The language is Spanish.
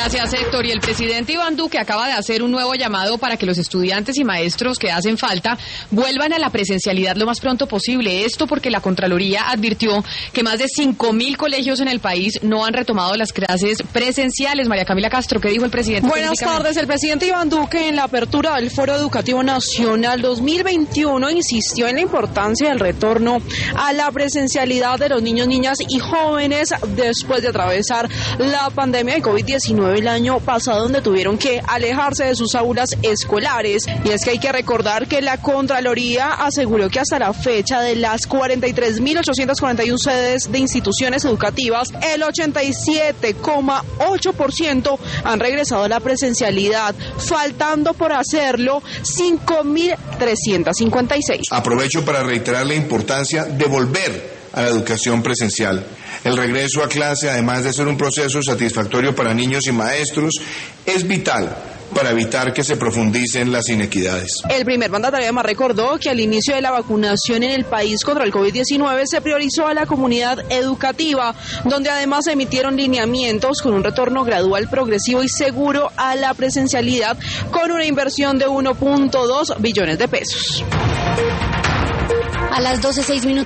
Gracias, Héctor. Y el presidente Iván Duque acaba de hacer un nuevo llamado para que los estudiantes y maestros que hacen falta vuelvan a la presencialidad lo más pronto posible. Esto porque la Contraloría advirtió que más de 5.000 colegios en el país no han retomado las clases presenciales. María Camila Castro, ¿qué dijo el presidente? Buenas tardes. El presidente Iván Duque, en la apertura del Foro Educativo Nacional 2021, insistió en la importancia del retorno a la presencialidad de los niños, niñas y jóvenes después de atravesar la pandemia de COVID-19 el año pasado, donde tuvieron que alejarse de sus aulas escolares. Y es que hay que recordar que la Contraloría aseguró que hasta la fecha de las 43.841 sedes de instituciones educativas, el 87,8% han regresado a la presencialidad, faltando por hacerlo 5.356. Aprovecho para reiterar la importancia de volver a la educación presencial. El regreso a clase, además de ser un proceso satisfactorio para niños y maestros, es vital para evitar que se profundicen las inequidades. El primer mandatario además recordó que al inicio de la vacunación en el país contra el COVID-19 se priorizó a la comunidad educativa, donde además se emitieron lineamientos con un retorno gradual, progresivo y seguro a la presencialidad, con una inversión de 1.2 billones de pesos. A las 12:06 minutos.